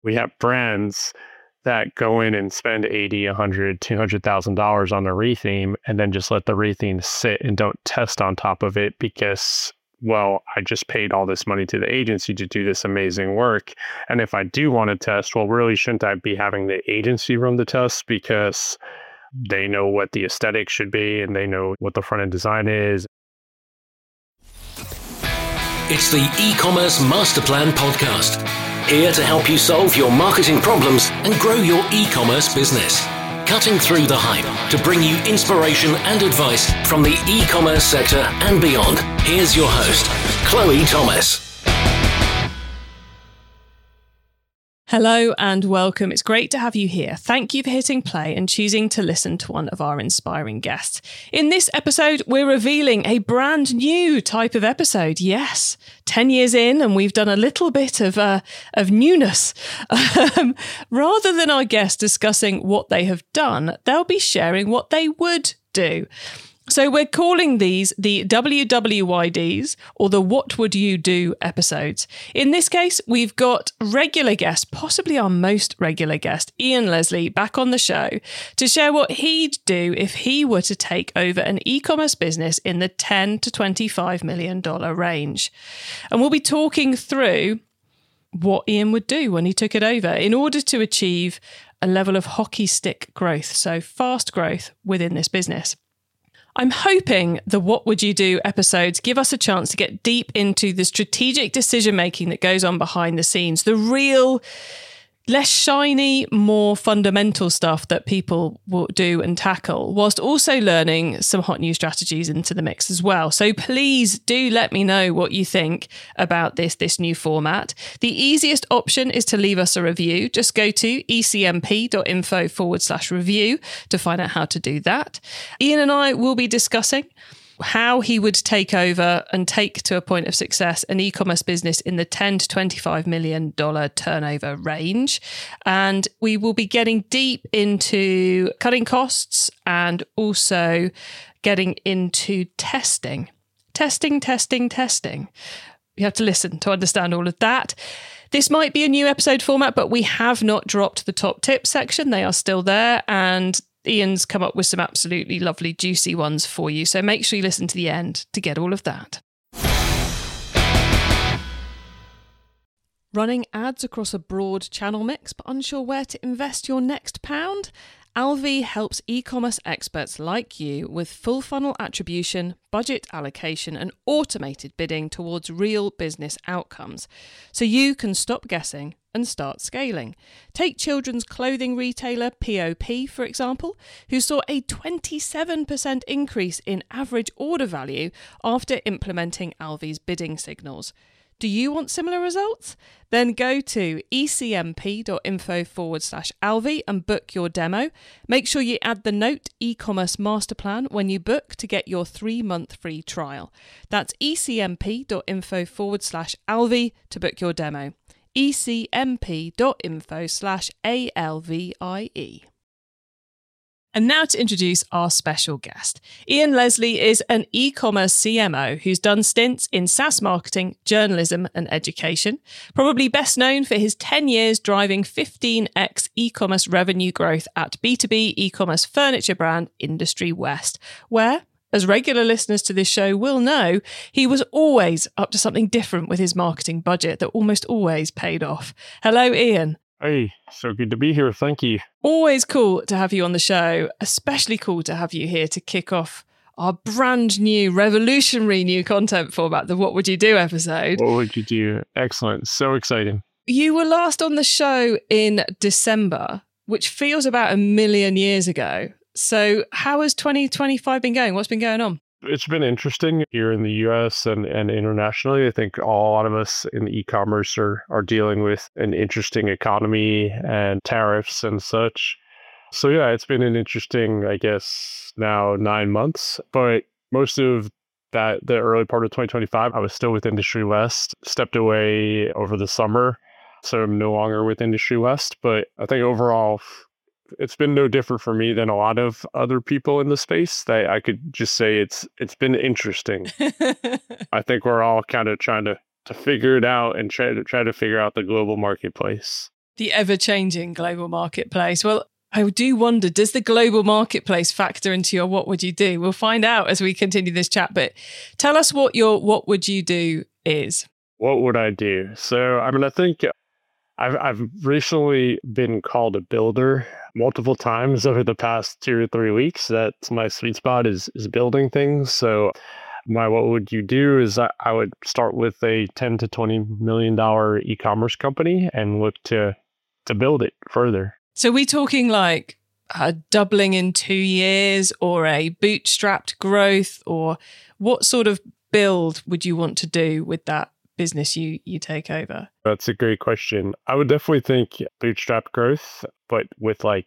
We have brands that go in and spend $80, $100, $200,000 on a retheme and then just let the retheme sit and don't test on top of it because, well, I just paid all this money to the agency to do this amazing work. And if I do want to test, well, really shouldn't I be having the agency run the tests because they know what the aesthetic should be and they know what the front end design is. It's the E-commerce Master Plan podcast. Here to help you solve your marketing problems and grow your e-commerce business. Cutting through the hype to bring you inspiration and advice from the e-commerce sector and beyond. Here's your host, Chloe Thomas. Hello and welcome. It's great to have you here. Thank you for hitting play and choosing to listen to one of our inspiring guests. In this episode, we're revealing a brand new type of episode. Yes, 10 years in and we've done a little bit of newness. Rather than our guests discussing what they have done, they'll be sharing what they would do. So we're calling these the WWYDs, or the What Would You Do episodes. In this case, we've got regular guest, possibly our most regular guest, Ian Leslie, back on the show to share what he'd do if he were to take over an e-commerce business in the $10 to $25 million range. And we'll be talking through what Ian would do when he took it over in order to achieve a level of hockey stick growth, so fast growth within this business. I'm hoping the What Would You Do episodes give us a chance to get deep into the strategic decision-making that goes on behind the scenes, the real, less shiny, more fundamental stuff that people will do and tackle, whilst also learning some hot new strategies into the mix as well. So please do let me know what you think about this new format. The easiest option is to leave us a review. Just go to ecmp.info/review to find out how to do that. Ian and I will be discussing how he would take over and take to a point of success an e-commerce business in the $10 to $25 million turnover range. And we will be getting deep into cutting costs and also getting into testing. Testing. You have to listen to understand all of that. This might be a new episode format, but we have not dropped the top tips section. They are still there, and Ian's come up with some absolutely lovely, juicy ones for you. So make sure you listen to the end to get all of that. Running ads across a broad channel mix, but unsure where to invest your next pound? Alvi helps e-commerce experts like you with full funnel attribution, budget allocation, and automated bidding towards real business outcomes, so you can stop guessing and start scaling. Take children's clothing retailer POP, for example, who saw a 27% increase in average order value after implementing Alvi's bidding signals. Do you want similar results? Then go to ecmp.info/Alvi and book your demo. Make sure you add the note e-commerce master plan when you book to get your 3-month free trial. That's ecmp.info/Alvi to book your demo. ecmp.info/ALVIE. And now to introduce our special guest. Ian Leslie is an e-commerce CMO who's done stints in SaaS marketing, journalism and education, probably best known for his 10 years driving 15x e-commerce revenue growth at B2B e-commerce furniture brand Industry West, where, as regular listeners to this show will know, he was always up to something different with his marketing budget that almost always paid off. Hello, Ian. Hey, so good to be here. Thank you. Always cool to have you on the show, especially cool to have you here to kick off our brand new, revolutionary new content format, the What Would You Do episode. What would you do? Excellent. So exciting. You were last on the show in December, which feels about 1 million years ago. So how has 2025 been going? What's been going on? It's been interesting here in the US and internationally. I think a lot of us in e-commerce are dealing with an interesting economy and tariffs and such. So yeah, it's been an interesting, I guess, now 9 months. But most of the early part of 2025, I was still with Industry West, stepped away over the summer. So I'm no longer with Industry West. But I think overall, it's been no different for me than a lot of other people in the space. That I could just say it's been interesting. I think we're all kind of trying to figure it out and try to figure out the global marketplace. The ever-changing global marketplace. Well, I do wonder, does the global marketplace factor into your what would you do? We'll find out as we continue this chat, but tell us what your what would you do is. What would I do? So, I think I've recently been called a builder multiple times over the past 2 or 3 weeks. That's my sweet spot is building things. So my what would you do is I would start with a $10 to $20 million e-commerce company and look to build it further. So we talking like doubling in 2 years or a bootstrapped growth, or what sort of build would you want to do with that business you take over? That's a great question. I would definitely think bootstrap growth, but with like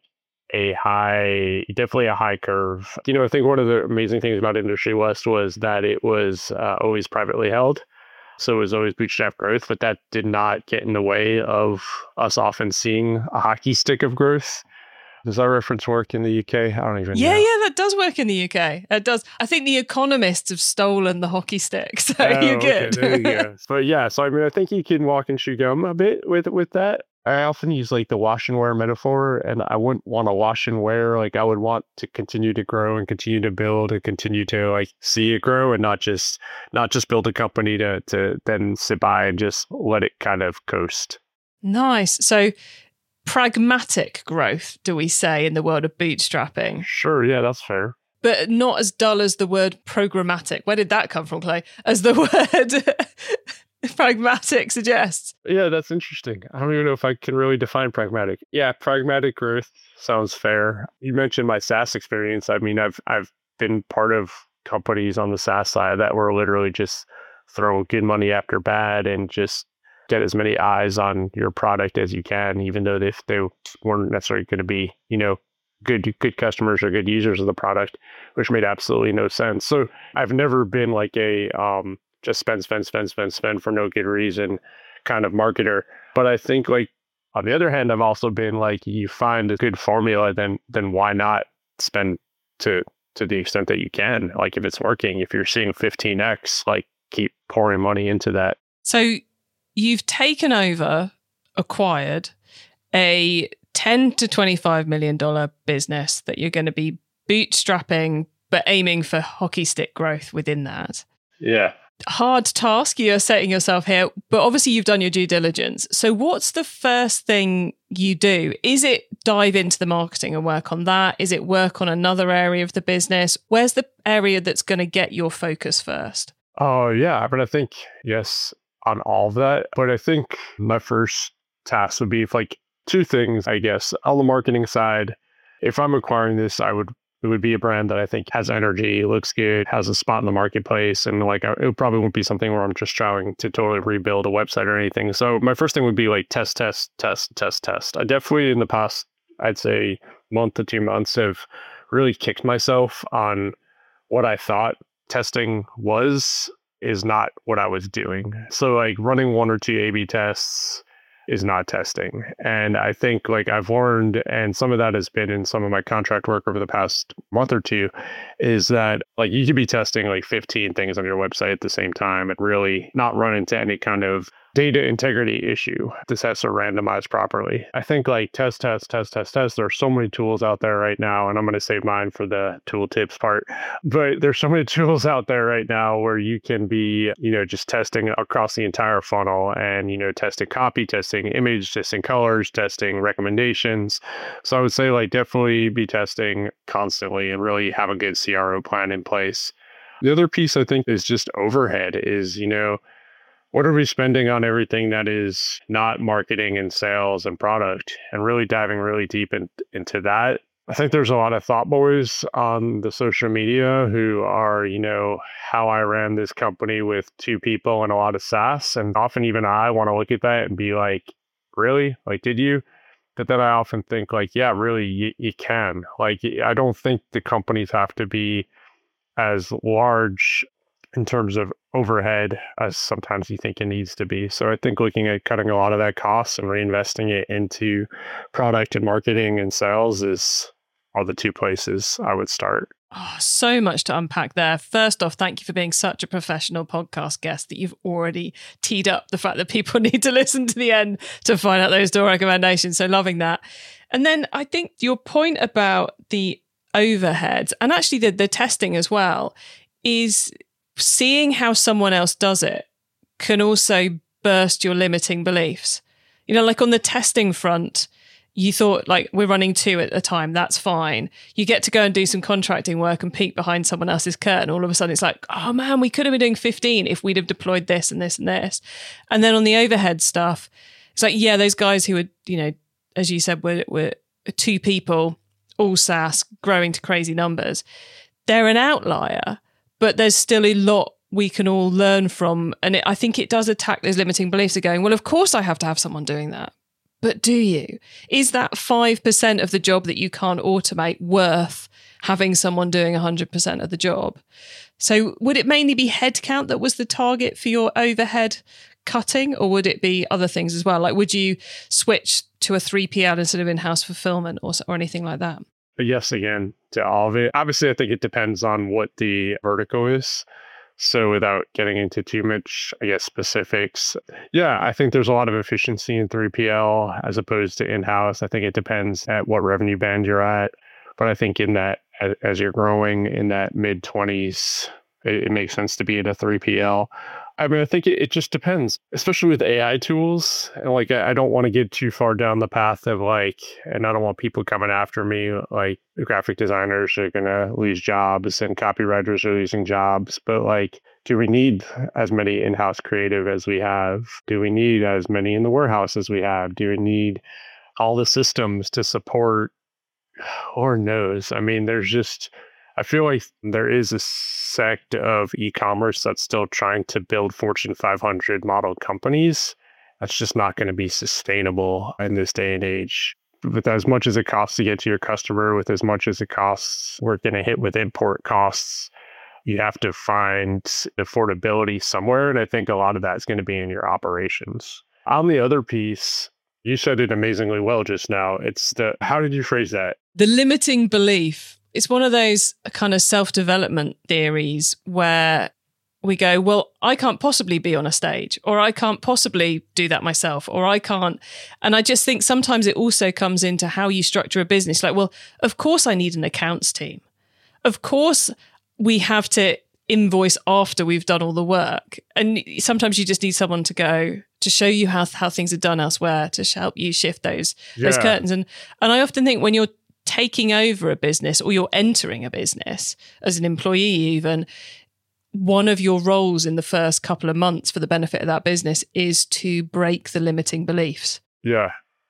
definitely a high curve. I think one of the amazing things about Industry West was that it was always privately held. So it was always bootstrap growth, but that did not get in the way of us often seeing a hockey stick of growth. Does that reference work in the UK? I don't even know. Yeah, that does work in the UK. It does. I think the economists have stolen the hockey stick, so you're good. Okay, there you go. But yeah, so I think you can walk and chew gum a bit with that. I often use like the wash and wear metaphor, and I wouldn't want to wash and wear. Like I would want to continue to grow and continue to build and continue to like see it grow, and not just build a company to then sit by and just let it kind of coast. Nice. So pragmatic growth, do we say, in the world of bootstrapping? Sure, yeah, that's fair. But not as dull as the word programmatic. Where did that come from, Clay? As the word pragmatic suggests. Yeah, that's interesting. I don't even know if I can really define pragmatic. Yeah, pragmatic growth sounds fair. You mentioned my SaaS experience. I've been part of companies on the SaaS side that were literally just throw good money after bad and just get as many eyes on your product as you can, even though if they weren't necessarily going to be, good customers or good users of the product, which made absolutely no sense. So I've never been like a just spend for no good reason kind of marketer. But I think like on the other hand, I've also been like, you find a good formula, then why not spend to the extent that you can? Like if it's working, if you're seeing 15x, like keep pouring money into that. So you've acquired a $10 to $25 million business that you're going to be bootstrapping, but aiming for hockey stick growth within that. Yeah. Hard task you're setting yourself here, but obviously you've done your due diligence. So what's the first thing you do? Is it dive into the marketing and work on that? Is it work on another area of the business? Where's the area that's going to get your focus first? Oh, yeah. But I think, yes, on all of that. But I think my first task would be like two things, I guess. On the marketing side, if I'm acquiring this, it would be a brand that I think has energy, looks good, has a spot in the marketplace. And like, it probably won't be something where I'm just trying to totally rebuild a website or anything. So my first thing would be like test. I definitely in the past, I'd say month to 2 months have really kicked myself on what I thought testing is not what I was doing. So like running 1 or 2 A/B tests is not testing. And I think like I've learned, and some of that has been in some of my contract work over the past month or two, is that like you could be testing like 15 things on your website at the same time and really not run into any kind of data integrity issue. This has to randomize properly. I think like test. There are so many tools out there right now, and I'm going to save mine for the tool tips part. But there's so many tools out there right now where you can be, just testing across the entire funnel and, testing copy, testing image, testing colors, testing recommendations. So I would say like definitely be testing constantly and really have a good CRO plan in place. The other piece I think is just overhead is, what are we spending on everything that is not marketing and sales and product, and really diving really deep into that. I think there's a lot of thought boys on the social media who are, how I ran this company with 2 people and a lot of SaaS. And often even I want to look at that and be like, really? Like, did you? But then I often think like, yeah, really, you can. Like, I don't think the companies have to be as large in terms of overhead as sometimes you think it needs to be. So I think looking at cutting a lot of that cost and reinvesting it into product and marketing and sales are the 2 places I would start. Oh, so much to unpack there. First off, thank you for being such a professional podcast guest that you've already teed up the fact that people need to listen to the end to find out those door recommendations. So loving that. And then I think your point about the overheads and actually the testing as well is seeing how someone else does it can also burst your limiting beliefs. You know, like on the testing front, you thought like we're running 2 at a time. That's fine. You get to go and do some contracting work and peek behind someone else's curtain. All of a sudden it's like, oh man, we could have been doing 15 if we'd have deployed this and this and this. And then on the overhead stuff, it's like, yeah, those guys who were, you know, as you said, were 2 people, all SaaS, growing to crazy numbers. They're an outlier, but there's still a lot we can all learn from. And I think it does attack those limiting beliefs of going, well, of course I have to have someone doing that. But do you? Is that 5% of the job that you can't automate worth having someone doing 100% of the job? So would it mainly be headcount that was the target for your overhead cutting, or would it be other things as well? Like, would you switch to a 3PL instead of in-house fulfillment or anything like that? Yes, again, to all of it. Obviously, I think it depends on what the vertical is. So without getting into too much, I guess, specifics, yeah, I think there's a lot of efficiency in 3PL as opposed to in-house. I think it depends at what revenue band you're at. But I think in that, as you're growing in that mid-20s, it makes sense to be in a 3PL. I mean, I think it just depends, especially with AI tools. And like, I don't want to get too far down the path of like, and I don't want people coming after me, like graphic designers are going to lose jobs and copywriters are losing jobs. But like, do we need as many in-house creative as we have? Do we need as many in the warehouse as we have? Do we need all the systems to support? Lord knows. I mean, I feel like there is a sect of e-commerce that's still trying to build Fortune 500 model companies. That's just not going to be sustainable in this day and age. With as much as it costs to get to your customer, with as much as it costs, we're going to hit with import costs. You have to find affordability somewhere. And I think a lot of that is going to be in your operations. On the other piece, you said it amazingly well just now. How did you phrase that? The limiting belief. It's one of those kind of self-development theories where we go, well, I can't possibly be on a stage, or I can't possibly do that myself, or I can't. And I just think sometimes it also comes into how you structure a business. Like, well, of course I need an accounts team. Of course we have to invoice after we've done all the work. And sometimes you just need someone to go to show you how things are done elsewhere, to help you shift those curtains. And I often think when you're taking over a business or you're entering a business as an employee, even one of your roles in the first couple of months for the benefit of that business is to break the limiting beliefs. Yeah.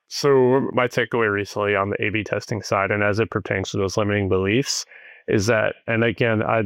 So my takeaway recently on the A/B testing side, and as it pertains to those limiting beliefs, is that, and again, I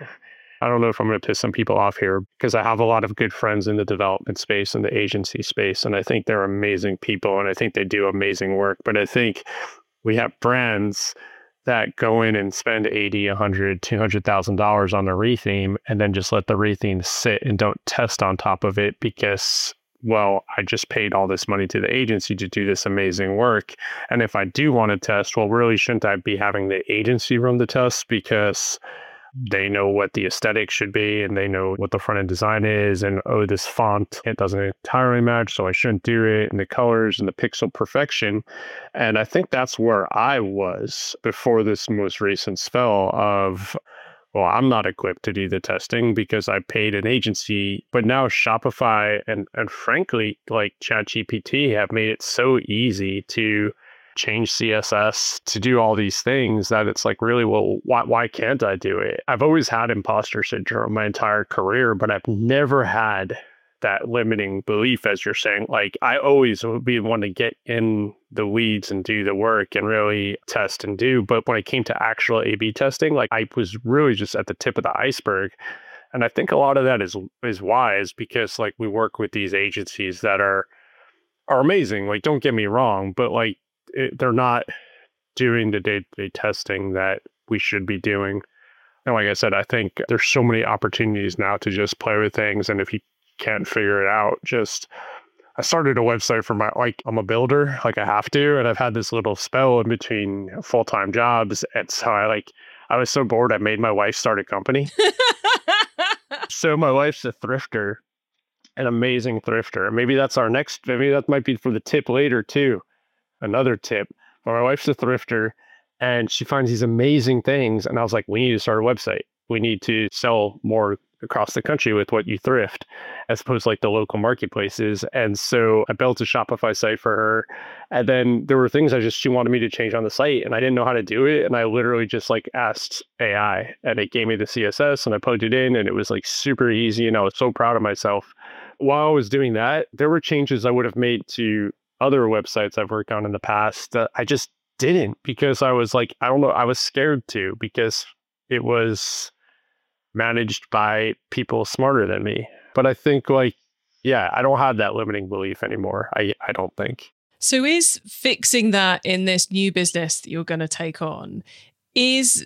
don't know if I'm going to piss some people off here because I have a lot of good friends in the development space and the agency space, and I think they're amazing people and I think they do amazing work. But I think we have brands that go in and spend $80,000, $100,000, $200,000 on a retheme and then just let the retheme sit and don't test on top of it because, well, I just paid all this money to the agency to do this amazing work. And if I do want to test, well, really shouldn't I be having the agency run the tests because they know what the aesthetic should be and they know what the front end design is, and oh, this font, it doesn't entirely match, so I shouldn't do it, and the colors and the pixel perfection. And I think that's where I was before this most recent spell of, well, I'm not equipped to do the testing because I paid an agency. But now Shopify and frankly, like ChatGPT have made it so easy to change CSS, to do all these things that it's like, really, well, why can't I do it? I've always had imposter syndrome my entire career, but I've never had that limiting belief, as you're saying. Like, I always would be one to get in the weeds and do the work and really test and do. But when it came to actual A/B testing, like, I was really just at the tip of the iceberg. And I think a lot of that is wise because, like, we work with these agencies that are amazing. Like, don't get me wrong, but like, they're not doing the day-to-day testing that we should be doing. And like I said, I think there's so many opportunities now to just play with things. And if you can't figure it out, I started a website for I'm a builder, like I have to, and I've had this little spell in between full-time jobs. And so I I was so bored, I made my wife start a company. So my wife's a thrifter, an amazing thrifter. Maybe maybe that might be for the tip later too. Another tip. But my wife's a thrifter and she finds these amazing things. And I was like, we need to start a website. We need to sell more across the country with what you thrift, as opposed to like the local marketplaces. And so I built a Shopify site for her. And then there were things she wanted me to change on the site and I didn't know how to do it. And I literally just like asked AI and it gave me the CSS and I plugged it in and it was like super easy. And I was so proud of myself. While I was doing that, there were changes I would have made to other websites I've worked on in the past that I just didn't, because I was like, I don't know, I was scared to, because it was managed by people smarter than me. But I think I don't have that limiting belief anymore. I don't think. So is fixing that in this new business that you're going to take on, is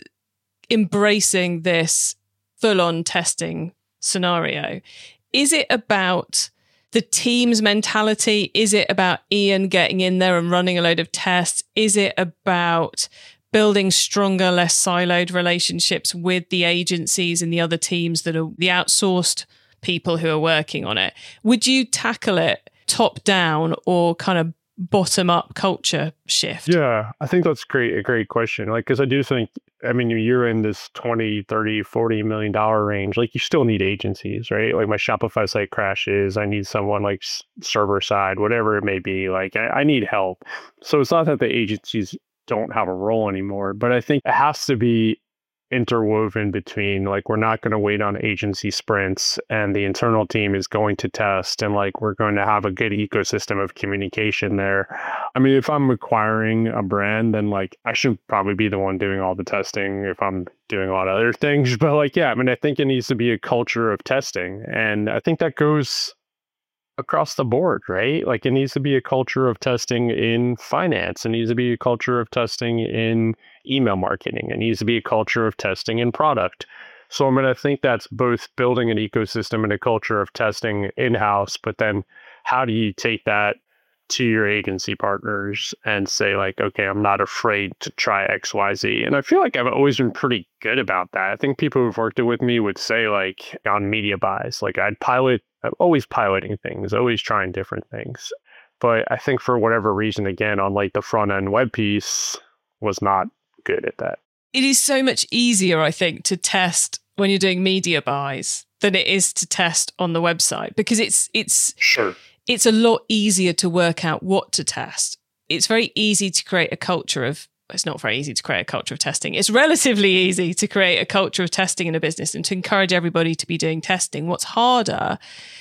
embracing this full-on testing scenario, is it about the team's mentality? Is it about Ian getting in there and running a load of tests? Is it about building stronger, less siloed relationships with the agencies and the other teams that are the outsourced people who are working on it? Would you tackle it top down or kind of bottom up culture shift? Yeah, I think that's a great question. Like, because I do think, I mean, you're in this 20, 30, $40 million range. Like, you still need agencies, right? Like, my Shopify site crashes. I need someone like server side, whatever it may be. Like, I need help. So it's not that the agencies don't have a role anymore, but I think it has to be interwoven between, like, we're not going to wait on agency sprints and the internal team is going to test, and like we're going to have a good ecosystem of communication there. I mean, if I'm acquiring a brand, then like I should probably be the one doing all the testing if I'm doing a lot of other things. But like, yeah, I mean, I think it needs to be a culture of testing, and I think that goes across the board, right? Like, it needs to be a culture of testing in finance. It needs to be a culture of testing in email marketing. It needs to be a culture of testing in product. So I mean, I think that's both building an ecosystem and a culture of testing in-house, but then how do you take that to your agency partners and say like, okay, I'm not afraid to try X, Y, Z. And I feel like I've always been pretty good about that. I think people who've worked with me would say like on media buys, like I'm always piloting things, always trying different things. But I think for whatever reason, again, on like the front end web piece was not good at that. It is so much easier, I think, to test when you're doing media buys than it is to test on the website, because it's Sure. It's a lot easier to work out what to test. It's very easy to create a culture of, it's not very easy to create a culture of testing. It's relatively easy to create a culture of testing in a business and to encourage everybody to be doing testing. What's harder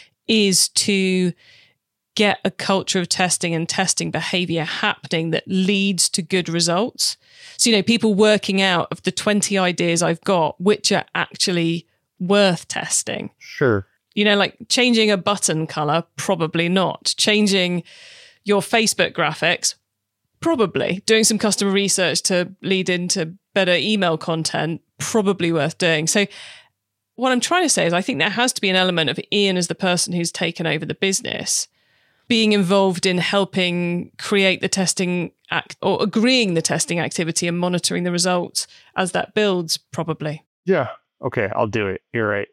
is to get a culture of testing and testing behavior happening that leads to good results. So, you know, people working out of the 20 ideas I've got, which are actually worth testing. Sure. You know, like changing a button color, probably not. Changing your Facebook graphics, probably. Doing some customer research to lead into better email content, probably worth doing. So what I'm trying to say is I think there has to be an element of Ian as the person who's taken over the business being involved in helping create the testing or agreeing the testing activity and monitoring the results as that builds, probably. Yeah. Okay, I'll do it. You're right.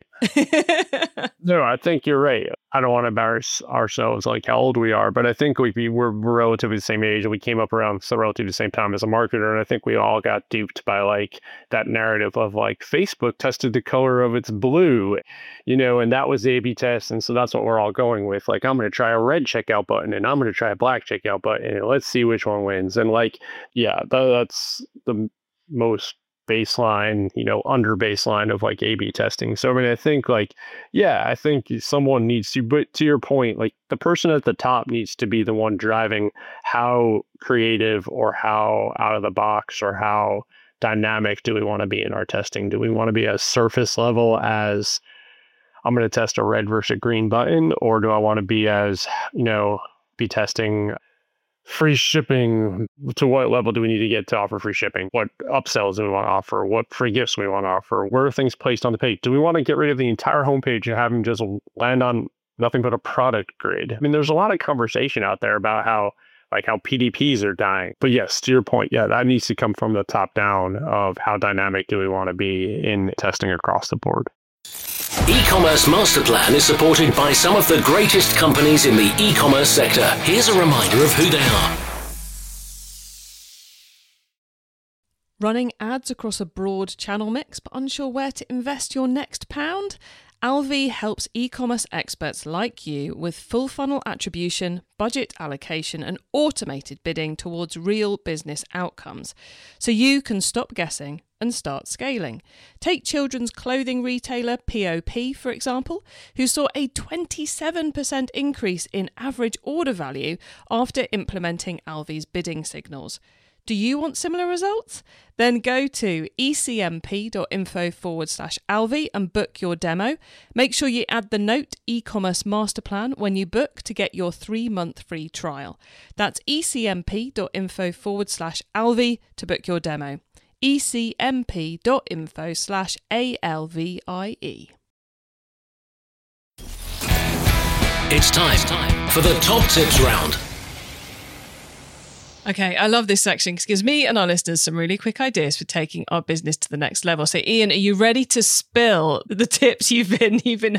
No, I think you're right. I don't want to embarrass ourselves like how old we are, but I think we're relatively the same age and we came up around relatively the same time as a marketer. And I think we all got duped by like that narrative of like Facebook tested the color of its blue, you know, and that was the A/B test. And so that's what we're all going with. Like, I'm going to try a red checkout button and I'm going to try a black checkout button and let's see which one wins. And like, yeah, that's the most baseline, you know, under baseline of like A/B testing. So I mean, I think like, yeah, I think someone needs to, but to your point, like the person at the top needs to be the one driving how creative or how out of the box or how dynamic do we want to be in our testing? Do we want to be as surface level as I'm going to test a red versus a green button, or do I want to be as, you know, be testing free shipping? To what level do we need to get to offer free shipping? What upsells do we want to offer? What free gifts do we want to offer? Where are things placed on the page? Do we want to get rid of the entire homepage and have them just land on nothing but a product grid? I mean, there's a lot of conversation out there about how like how PDPs are dying. But yes, to your point, yeah, that needs to come from the top down of how dynamic do we want to be in testing across the board. E-commerce Master Plan is supported by some of the greatest companies in the e-commerce sector. Here's a reminder of who they are. Running ads across a broad channel mix but unsure where to invest your next pound? Alvi helps e-commerce experts like you with full funnel attribution, budget allocation and automated bidding towards real business outcomes. So you can stop guessing and start scaling. Take children's clothing retailer POP, for example, who saw a 27% increase in average order value after implementing Alvi's bidding signals. Do you want similar results? Then go to ecmp.info/Alvi and book your demo. Make sure you add the note e-commerce master plan when you book to get your 3-month free trial. That's ecmp.info/Alvi to book your demo. ecmp.info/ALVIE. It's time for the top tips round. Okay, I love this section because it gives me and our listeners some really quick ideas for taking our business to the next level. So, Ian, are you ready to spill the tips you've been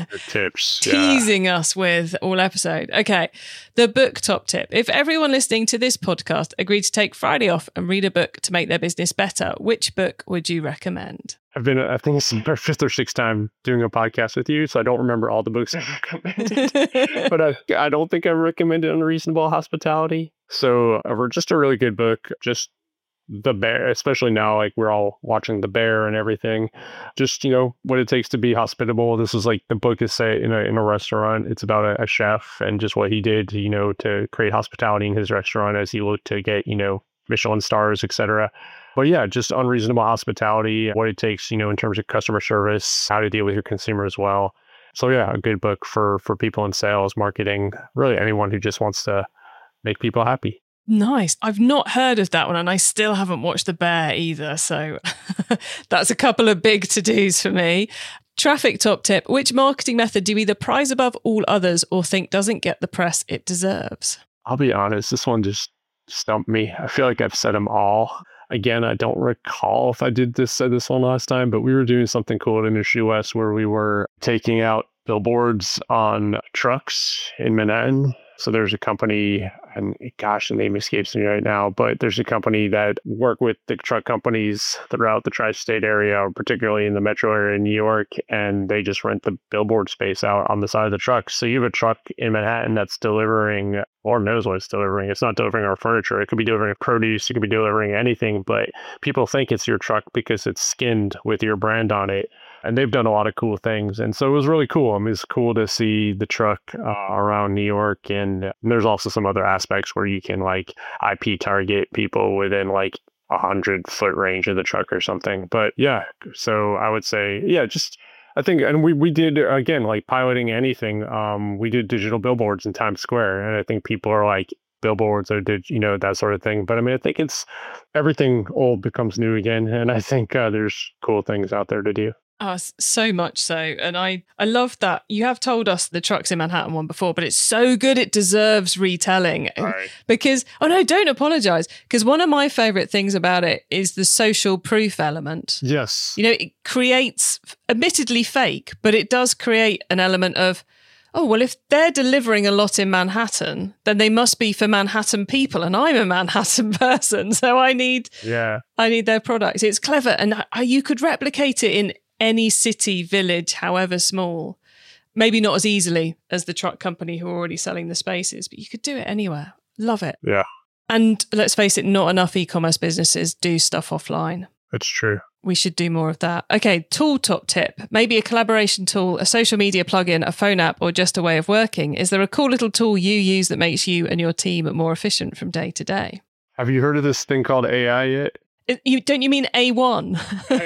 teasing us with all episode? Okay, the book top tip. If everyone listening to this podcast agreed to take Friday off and read a book to make their business better, which book would you recommend? I think it's our 5th or 6th time doing a podcast with you, so I don't remember all the books I've recommended. But I don't think I've recommended Unreasonable Hospitality. So just a really good book. Just The Bear, especially now, like we're all watching The Bear and everything. Just, what it takes to be hospitable. This is like the book is set in a restaurant. It's about a chef and just what he did, to create hospitality in his restaurant as he looked to get, Michelin stars, etc. But yeah, just Unreasonable Hospitality, what it takes, in terms of customer service, how to deal with your consumer as well. So yeah, a good book for people in sales, marketing, really anyone who just wants to make people happy. Nice. I've not heard of that one and I still haven't watched The Bear either. So that's a couple of big to-dos for me. Traffic top tip. Which marketing method do you either prize above all others or think doesn't get the press it deserves? I'll be honest, this one just stumped me. I feel like I've said them all. Again, I don't recall if I said this one last time, but we were doing something cool at Industry West where we were taking out billboards on trucks in Manhattan. So there's a company, and gosh, the name escapes me right now, but there's a company that work with the truck companies throughout the tri-state area, particularly in the metro area in New York, and they just rent the billboard space out on the side of the truck. So you have a truck in Manhattan that's delivering, Lord knows what it's delivering. It's not delivering our furniture. It could be delivering produce. It could be delivering anything, but people think it's your truck because it's skinned with your brand on it. And they've done a lot of cool things. And so it was really cool. I mean, it's cool to see the truck around New York. And there's also some other aspects where you can like IP target people within like 100-foot range of the truck or something. But yeah, so I would say, yeah, just I think, and we did, again, like piloting anything. We did digital billboards in Times Square. And I think people are like, billboards or that sort of thing. But I mean, I think it's everything old becomes new again. And I think there's cool things out there to do. Oh, so much so. And I love that. You have told us the Trucks in Manhattan one before, but it's so good it deserves retelling. Right. Because, oh no, don't apologize. Because one of my favorite things about it is the social proof element. Yes. It creates, admittedly fake, but it does create an element of, oh, well, if they're delivering a lot in Manhattan, then they must be for Manhattan people. And I'm a Manhattan person, so I need their products. It's clever. And you could replicate it in any city, village, however small. Maybe not as easily as the truck company who are already selling the spaces, but you could do it anywhere. Love it. Yeah. And let's face it, not enough e-commerce businesses do stuff offline. That's true. We should do more of that. Okay, tool top tip. Maybe a collaboration tool, a social media plugin, a phone app, or just a way of working. Is there a cool little tool you use that makes you and your team more efficient from day to day? Have you heard of this thing called AI yet? Don't you mean A1?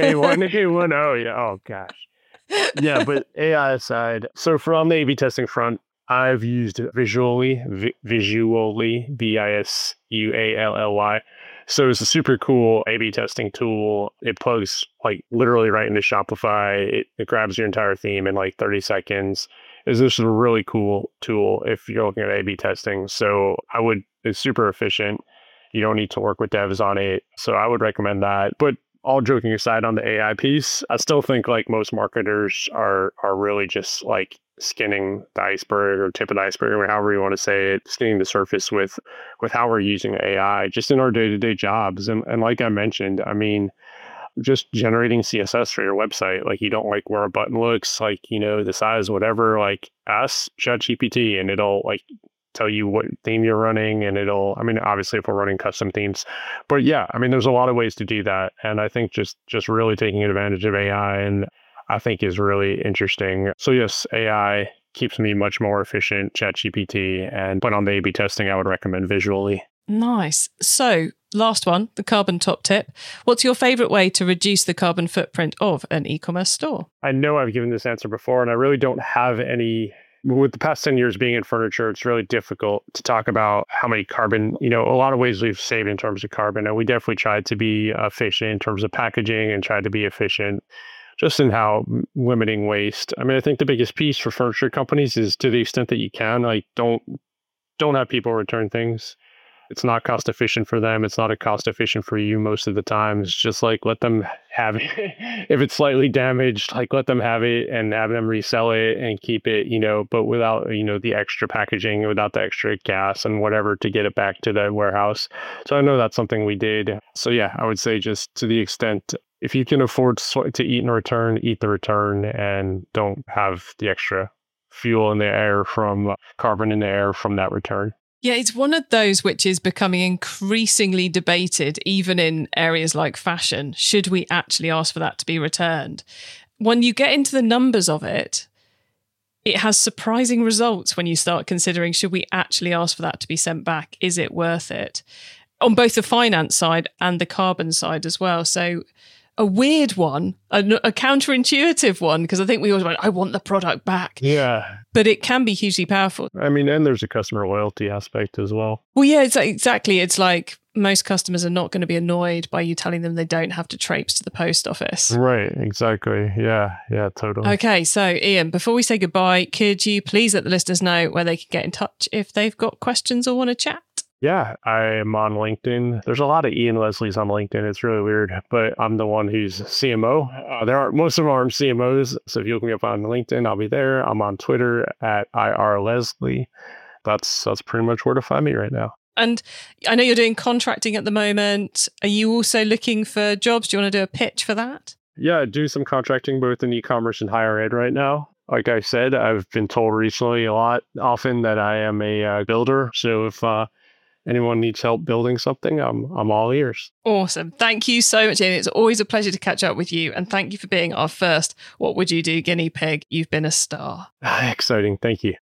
A1, oh yeah, oh gosh. Yeah, but AI aside, so from the A/B testing front, I've used Visually, Visually. So it's a super cool A/B testing tool. It plugs like literally right into Shopify. It grabs your entire theme in like 30 seconds. is this is a really cool tool if you're looking at A/B testing. So it's super efficient. You don't need to work with devs on it. So I would recommend that. But all joking aside on the AI piece, I still think like most marketers are really just like skinning the iceberg or tip of the iceberg, or however you want to say it, skinning the surface with how we're using AI just in our day-to-day jobs. And like I mentioned, I mean, just generating CSS for your website, like you don't like where a button looks, like, the size, whatever, like ask ChatGPT and it'll like tell you what theme you're running, and obviously if we're running custom themes, but yeah, I mean, there's a lot of ways to do that. And I think just really taking advantage of AI, and I think is really interesting. So yes, AI keeps me much more efficient, ChatGPT, but on the A/B testing, I would recommend Visually. Nice. So last one, the carbon top tip. What's your favorite way to reduce the carbon footprint of an e-commerce store? I know I've given this answer before, and I really don't have any. With the past 10 years being in furniture, it's really difficult to talk about how many carbon, a lot of ways we've saved in terms of carbon. And we definitely tried to be efficient in terms of packaging and tried to be efficient just in how limiting waste. I mean, I think the biggest piece for furniture companies is, to the extent that you can, like don't have people return things. It's not cost efficient for them. It's not cost efficient for you most of the time. It's just like, let them have it. If it's slightly damaged, like let them have it and have them resell it and keep it, but without, the extra packaging, without the extra gas and whatever to get it back to the warehouse. So I know that's something we did. So yeah, I would say just to the extent, if you can afford to eat the return and don't have the extra fuel in the air from carbon in the air from that return. Yeah, it's one of those which is becoming increasingly debated, even in areas like fashion. Should we actually ask for that to be returned? When you get into the numbers of it, it has surprising results when you start considering, should we actually ask for that to be sent back? Is it worth it? On both the finance side and the carbon side as well. So a weird one, a counterintuitive one, because I think we always went, I want the product back. Yeah. But it can be hugely powerful. I mean, and there's a customer loyalty aspect as well. Well, yeah, exactly. It's like most customers are not going to be annoyed by you telling them they don't have to traipse to the post office. Right, exactly. Yeah, totally. Okay, so Ian, before we say goodbye, could you please let the listeners know where they can get in touch if they've got questions or want to chat? Yeah, I am on LinkedIn. There's a lot of Ian Leslie's on LinkedIn. It's really weird, but I'm the one who's CMO. Most of them are CMOs. So if you look me up on LinkedIn, I'll be there. I'm on Twitter at IRLeslie. That's pretty much where to find me right now. And I know you're doing contracting at the moment. Are you also looking for jobs? Do you want to do a pitch for that? Yeah, I do some contracting both in e-commerce and higher ed right now. Like I said, I've been told recently often that I am a builder. So if anyone needs help building something, I'm all ears. Awesome. Thank you so much, Ian. It's always a pleasure to catch up with you. And thank you for being our first What Would You Do guinea pig. You've been a star. Exciting. Thank you.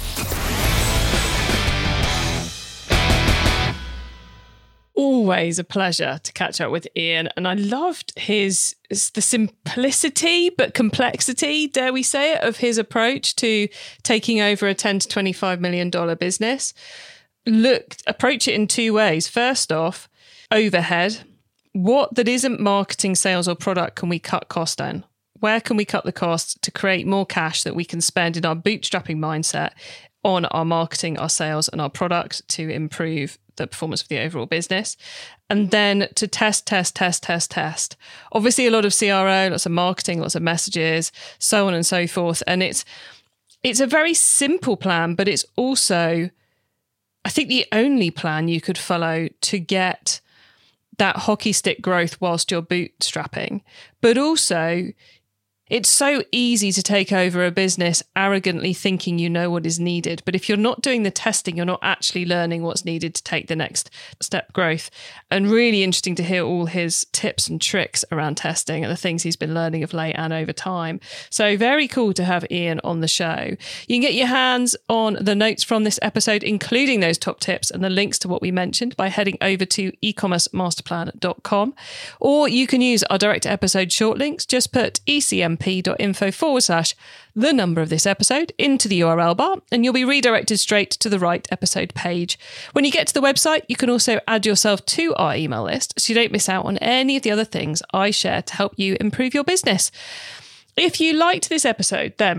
Always a pleasure to catch up with Ian. And I loved the simplicity but complexity, dare we say it, of his approach to taking over a $10 to $25 million business. Approach it in two ways. First off, overhead. What that isn't marketing, sales or product can we cut cost on? Where can we cut the costs to create more cash that we can spend in our bootstrapping mindset on our marketing, our sales and our product to improve the performance of the overall business? And then to test. Obviously a lot of CRO, lots of marketing, lots of messages, so on and so forth. And it's a very simple plan, but it's also, I think, the only plan you could follow to get that hockey stick growth whilst you're bootstrapping. But also, it's so easy to take over a business arrogantly thinking you know what is needed. But if you're not doing the testing, you're not actually learning what's needed to take the next step growth. And really interesting to hear all his tips and tricks around testing and the things he's been learning of late and over time. So very cool to have Ian on the show. You can get your hands on the notes from this episode, including those top tips and the links to what we mentioned, by heading over to ecommercemasterplan.com. Or you can use our direct episode short links. Just put ecmp.info/the number of this episode into the URL bar, and you'll be redirected straight to the right episode page. When you get to the website, you can also add yourself to our email list so you don't miss out on any of the other things I share to help you improve your business. If you liked this episode, then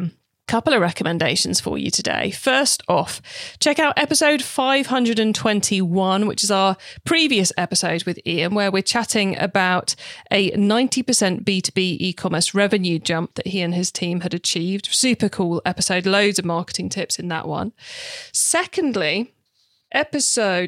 Couple of recommendations for you today. First off, check out episode 521, which is our previous episode with Ian, where we're chatting about a 90% B2B e-commerce revenue jump that he and his team had achieved. Super cool episode, loads of marketing tips in that one. Secondly, episode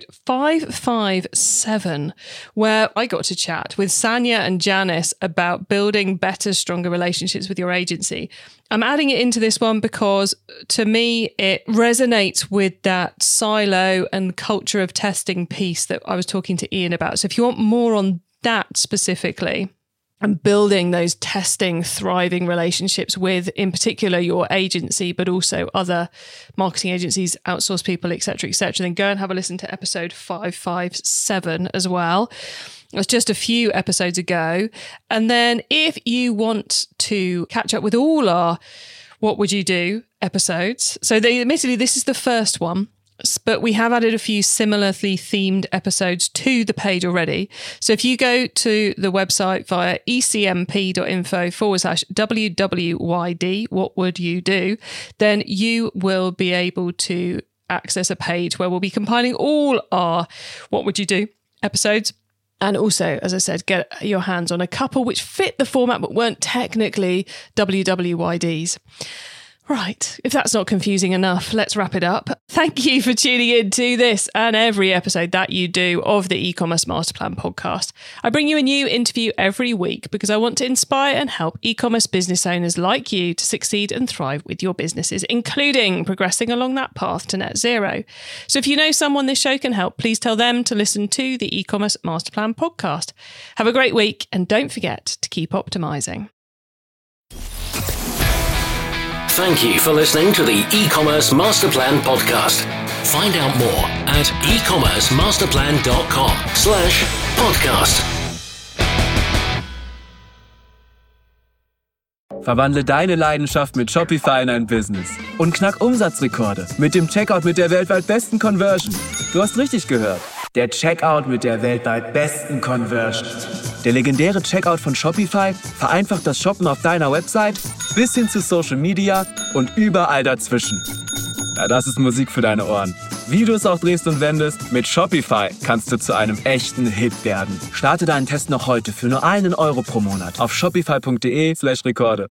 557, where I got to chat with Sanya and Janice about building better, stronger relationships with your agency. I'm adding it into this one because, to me, it resonates with that silo and culture of testing piece that I was talking to Ian about. So if you want more on that specifically, and building those testing, thriving relationships with, in particular, your agency, but also other marketing agencies, outsource people, etc., then go and have a listen to episode 557 as well. It was just a few episodes ago. And then if you want to catch up with all our What Would You Do episodes, so admittedly, this is the first one, but we have added a few similarly themed episodes to the page already. So if you go to the website via ecmp.info/WWYD, what would you do? Then you will be able to access a page where we'll be compiling all our What Would You Do episodes. And also, as I said, get your hands on a couple which fit the format but weren't technically WWYDs. Right, if that's not confusing enough, let's wrap it up. Thank you for tuning in to this and every episode that you do of the E-commerce Masterplan podcast. I bring you a new interview every week because I want to inspire and help e-commerce business owners like you to succeed and thrive with your businesses, including progressing along that path to net zero. So if you know someone this show can help, please tell them to listen to the E-commerce Masterplan podcast. Have a great week and don't forget to keep optimizing. Thank you for listening to the E-commerce Masterplan podcast. Find out more at ecommercemasterplan.com/podcast. Verwandle deine Leidenschaft mit Shopify in ein Business und knack Umsatzrekorde mit dem Checkout mit der weltweit besten Conversion. Du hast richtig gehört. Der Checkout mit der weltweit besten Conversion. Der legendäre Checkout von Shopify vereinfacht das Shoppen auf deiner Website bis hin zu Social Media und überall dazwischen. Ja, das ist Musik für deine Ohren. Wie du es auch drehst und wendest, mit Shopify kannst du zu einem echten Hit werden. Starte deinen Test noch heute für nur €1 pro Monat auf shopify.de/Rekorde.